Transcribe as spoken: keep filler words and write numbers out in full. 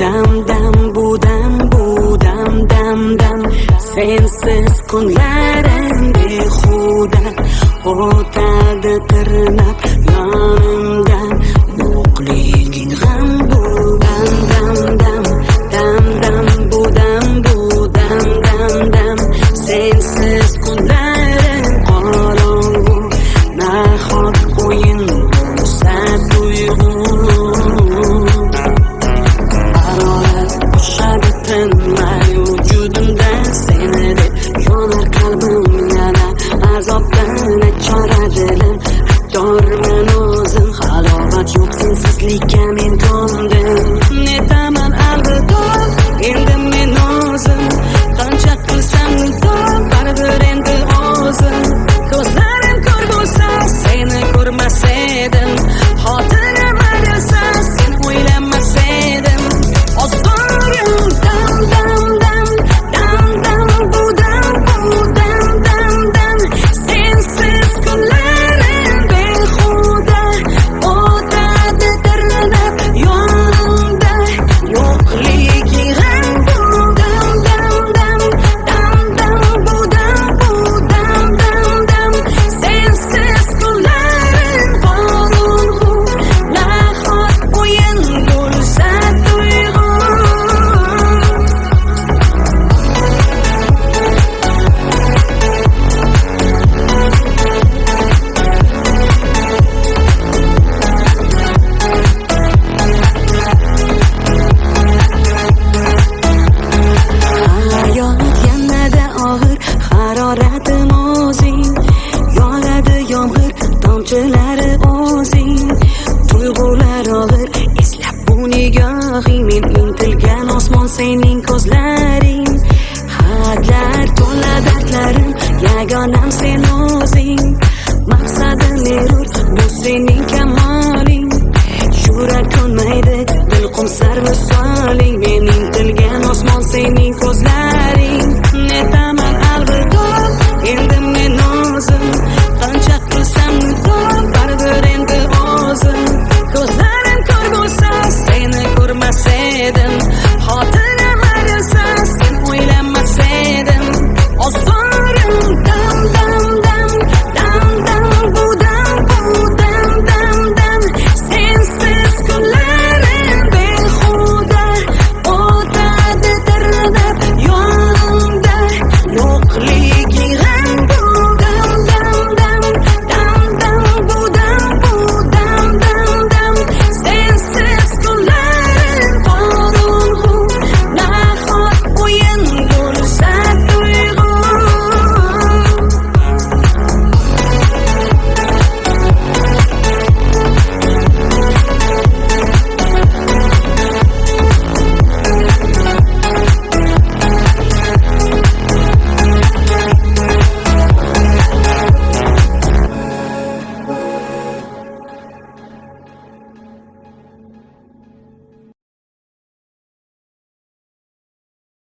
dam dam bu dam bu dam dam dam sensiz kunlarim behuda o'tadi tirnab yonimdan yo'qliging g'am bu dam dam dam dam dam bu dam bu dam dam dam sensiz kunlarim qorong'u nahot o'yin bo'lsa tuyg'u harorat ushadi tinmay vujudimda seni deb yonar qalbim yana azobdan chora dilim aybdorman o'zim halovat yo'q sensizlikka men ko'ndim netaman alvido endi men o'zim qancha qilsam nido baribir endi o'zim ko'zlarim ko'r bo'lsa seni ko'rmas edim xotinim adilsa sen o'ylamas edim ozorim dam dam dam dam dam bu dam bu dam dam dam sensiz kunlarim behuda o'tadi tirnab yonimda yo'qligi g'am bu dam dam dam dam dam bu dam bu dam dam dam sensiz kunlarim qorong'u nahot o'yin bo'lsa tuyg'u hayot yanada og'ir haroratim o'zing yog'adi yomg'ir tomchilari o'zing tuyg'ular og'ir eslab bu nigohing men intilgan osmon sening ko'zlaring hadlar to'la dardlarim yagonam sen o'zing maqsadim erur bu sening kamoling yurak ko'nmaydi dil qumsar misoling mening